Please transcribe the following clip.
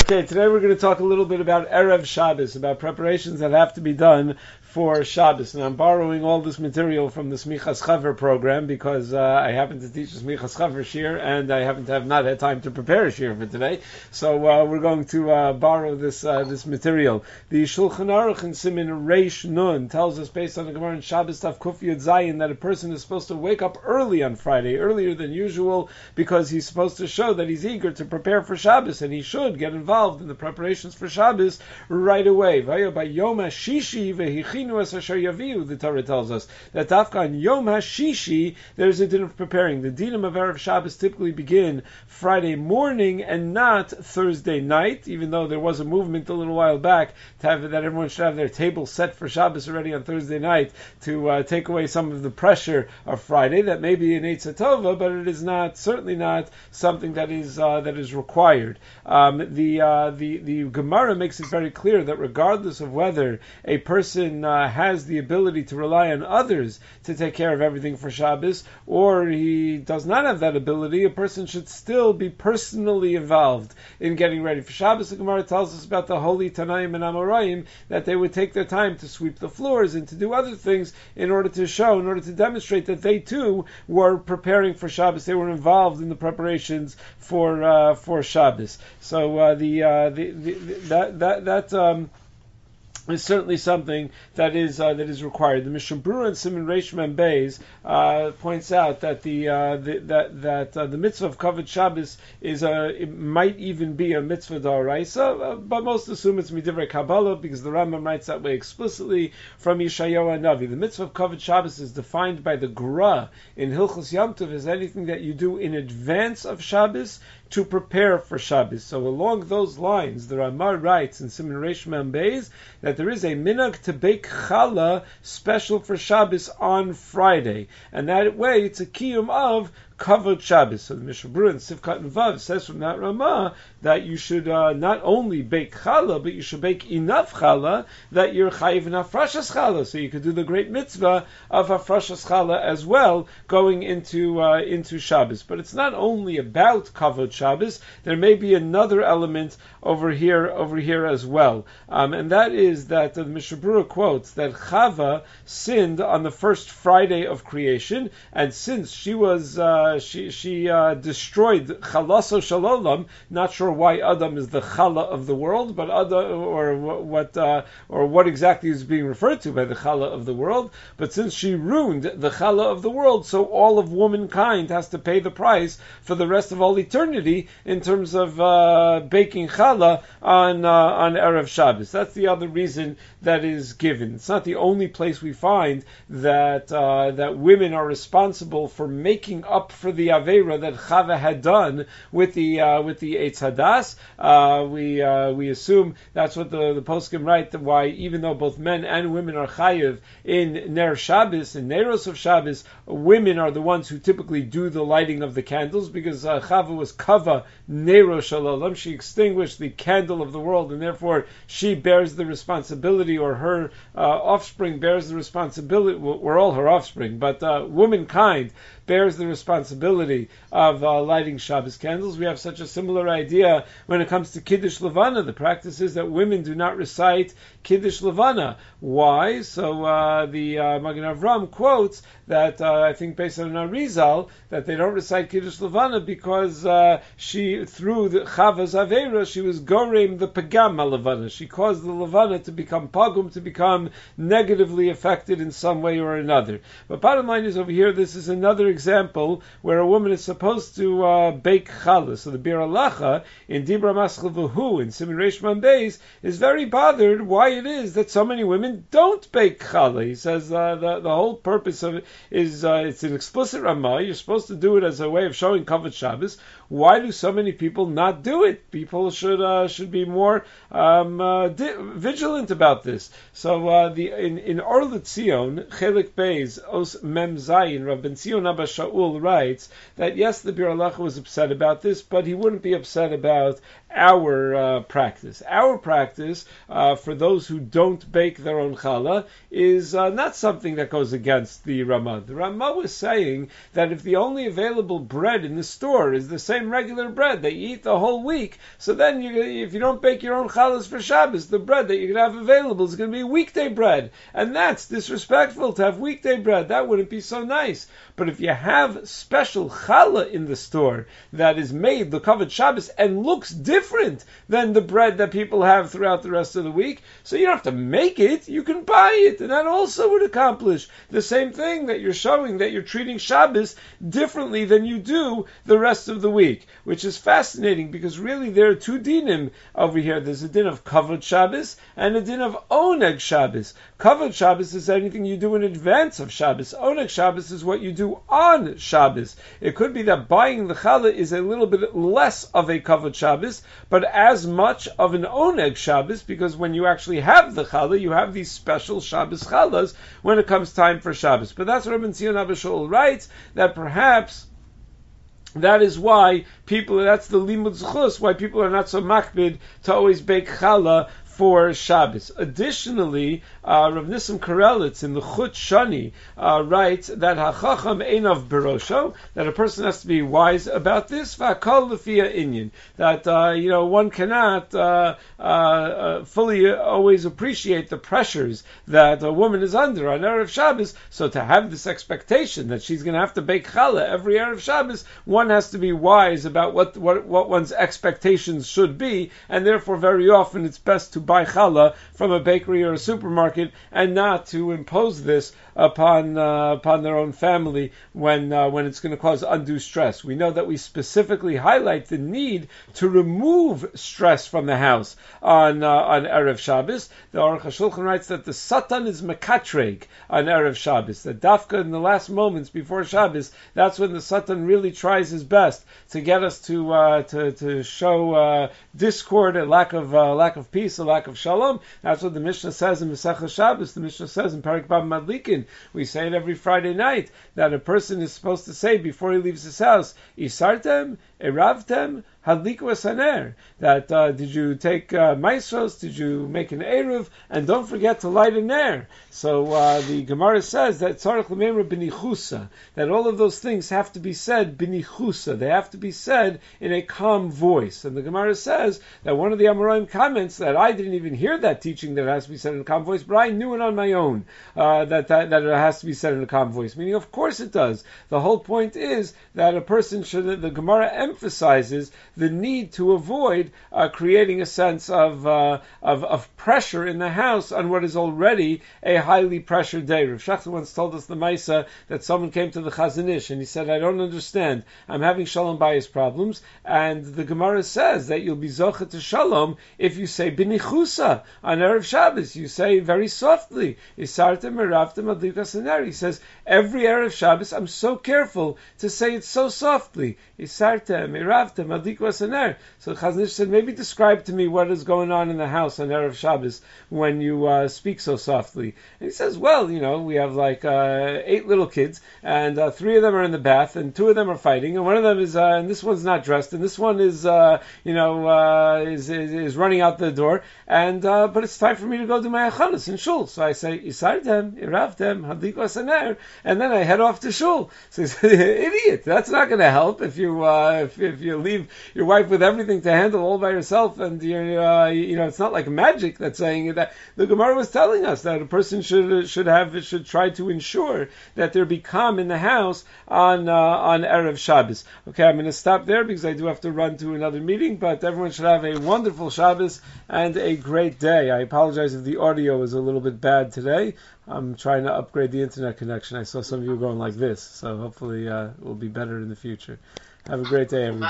Okay, today we're going to talk a little bit about Erev Shabbos, about preparations that have to be done for Shabbos. And I'm borrowing all this material from the Smichas Chaver program because I happen to teach the Smichas Chaver shir, and I happen to have not had time to prepare a shir for today. So we're going to borrow this material. The Shulchan Aruch in Siman Reish Nun tells us, based on the Gemara in Shabbos Tav Kuf Yud Zayin, that a person is supposed to wake up early on Friday, earlier than usual, because he's supposed to show that he's eager to prepare for Shabbos, and he should get involved in the preparations for Shabbos right away. By Yom HaShishi v'hichinu es asher yaviu, the Torah tells us that Dafka on Yom HaShishi there's a din of preparing. The dinim of Erev Shabbos typically begin Friday morning and not Thursday night, even though there was a movement a little while back to have that everyone should have their table set for Shabbos already on Thursday night to take away some of the pressure of Friday. That may be an Eitzah Tova, but it is certainly not something that is required. The Gemara makes it very clear that regardless of whether a person has the ability to rely on others to take care of everything for Shabbos, or he does not have that ability, a person should still be personally involved in getting ready for Shabbos. The Gemara tells us about the holy Tanaim and Amoraim, that they would take their time to sweep the floors and to do other things in order to demonstrate that they too were preparing for Shabbos. They were involved in the preparations for Shabbos. So that is certainly something that is required. The Mishnah Berurah and Siman Reish Mem Beis points out that the mitzvah of Kavod Shabbos it might even be a mitzvah d'oraisa, but most assume it's midivrei Kabbalah because the Rambam writes that way explicitly from Yeshayahu Hanavi. The mitzvah of Kavod Shabbos is defined by the Gra in Hilchos Yom Tov as anything that you do in advance of Shabbos to prepare for Shabbos. So along those lines, the Ramah writes in Siman Reish Mem Beis that there is a minhag to bake challah special for Shabbos on Friday, and that way it's a kiyum of Kavod Shabbos. So the Mishnah Berurah in Sivkat and Vav says from that Ramah that you should not only bake challah, but you should bake enough challah that you're chayiv in hafrashas challah, so you could do the great mitzvah of hafrashas challah as well going into Shabbos. But it's not only about Kavod Shabbos. There may be another element over here as well, and that is that the Mishnah Berurah quotes that Chava sinned on the first Friday of creation, and since she was she destroyed Chalaso Shalolam. Not sure why Adam is the Chala of the world, but Adam, or what exactly is being referred to by the Chala of the world. But since she ruined the Chala of the world, so all of womankind has to pay the price for the rest of all eternity in terms of baking challah on Erev Shabbos. That's the other reason that is given. It's not the only place we find that women are responsible for making up for the Aveira that Chava had done with the Eitz Hadas. We assume that's what the poskim write, that why even though both men and women are chayiv in Ner Shabbos, in Neros of Shabbos, women are the ones who typically do the lighting of the candles, because Chava was kava Nero Shalalam. She extinguished the candle of the world, and therefore she bears the responsibility, or her offspring bears the responsibility. We're all her offspring, but womankind bears the responsibility of lighting Shabbos candles. We have such a similar idea when it comes to Kiddush Levana. The practice is that women do not recite Kiddush Levana. Why? So the Magen Avram quotes that, I think based on Arizal, that they don't recite Kiddush Levana because she, through the Chava's Aveira, she was gorem the Pagam Levana. She caused the Levana to become pagum, to become negatively affected in some way or another. But bottom line is, over here, this is another example where a woman is supposed to bake challah. So the Bir Halacha in Dibra Maschel V'hu in Siman Reish Mem Beis is very bothered why it is that so many women don't bake challah. He says the whole purpose of it is it's an explicit Ramah. You're supposed to do it as a way of showing Kavod Shabbos. Why do so many people not do it? People should be more vigilant about this. So in Or L'Tzion, Chelik Beis Os Mem Zayin, Rav Ben Zion Abba Shaul writes that yes, the Bir Halacha was upset about this, but he wouldn't be upset about our practice. Our practice, for those who don't bake their own challah, is not something that goes against the Ramah. The Ramah was saying that if the only available bread in the store is the same regular bread that you eat the whole week, so then if you don't bake your own challahs for Shabbos, the bread that you're going to have available is going to be weekday bread. And that's disrespectful to have weekday bread. That wouldn't be so nice. But if you have special challah in the store that is made the covered Shabbos and looks different than the bread that people have throughout the rest of the week, so you don't have to make it, you can buy it, and that also would accomplish the same thing, that you're showing that you're treating Shabbos differently than you do the rest of the week, which is fascinating because really there are two dinim over here. There's a din of covered Shabbos and a din of oneg Shabbos. Covered Shabbos is anything you do in advance of Shabbos. Oneg Shabbos is what you do on Shabbos. It could be that buying the challah is a little bit less of a covered Shabbos, but as much of an oneg Shabbos, because when you actually have the challah, you have these special Shabbos challahs when it comes time for Shabbos. But that's what Rabbi Tzion Abba Shaul writes, that perhaps that is why people, that's the limud zchus, why people are not so makbid to always bake challah for Shabbos. Additionally, Rav Nissim Karelitz in the Chut Shani writes that hachacham einav berosho, that a person has to be wise about this. V'akol lefia inyan, that one cannot fully always appreciate the pressures that a woman is under on Erev Shabbos. So to have this expectation that she's going to have to bake challah every Erev Shabbos, one has to be wise about what one's expectations should be, and therefore very often it's best to buy challah from a bakery or a supermarket and not to impose this upon their own family when it's going to cause undue stress. We know that we specifically highlight the need to remove stress from the house on Erev Shabbos. The Aruch HaShulchan writes that the Satan is mekatreg on Erev Shabbos. That dafka in the last moments before Shabbos, that's when the Satan really tries his best to get us to show discord, a lack of peace, a lack of shalom. That's what the Mishnah says in Masechah Shabbos. The Mishnah says in Parak Bab Madlikin, we say it every Friday night, that a person is supposed to say before he leaves his house, Isartem, Eravtem, Hadliku Asaner, that did you take maestros, did you make an eruv, and don't forget to light a ner. So the Gemara says that tzarich l'meimra b'nichusa, that all of those things have to be said b'nichusa, they have to be said in a calm voice. And the Gemara says that one of the Amoraim comments that I didn't even hear that teaching that it has to be said in a calm voice, but I knew it on my own, that it has to be said in a calm voice. Meaning, of course it does. The whole point is that a person should, the Gemara emphasizes the need to avoid creating a sense of pressure in the house on what is already a highly pressured day. Rav Shachar once told us the Maisa that someone came to the Chazon Ish and he said, I don't understand. I'm having shalom bayis problems, and the Gemara says that you'll be zocha to shalom if you say b'nichusa on Erev Shabbos. You say very softly, Isartem eravtem adlikas haner. He says every Erev Shabbos I'm so careful to say it so softly. Isartem eravtem adlikas haner. So the Chazon Ish said, maybe describe to me what is going on in the house on Erev Shabbos when you speak so softly. And he says, well, we have like 8 little kids, and 3 of them are in the bath, and 2 of them are fighting, and one of them is, and this one's not dressed, and this one is, is running out the door, and but it's time for me to go do my achanas in shul. So I say, Isartem, Iravtem, Hadliku Asaner, and then I head off to shul. So he said, idiot, that's not going to help if you leave your wife with everything to handle all by yourself, and it's not like magic that's saying that. The Gemara was telling us that a person should try to ensure that there be calm in the house on Erev Shabbos. Okay, I'm going to stop there because I do have to run to another meeting, but everyone should have a wonderful Shabbos and a great day. I apologize if the audio is a little bit bad today. I'm trying to upgrade the internet connection. I saw some of you going like this, so hopefully it will be better in the future. Have a great day, everybody.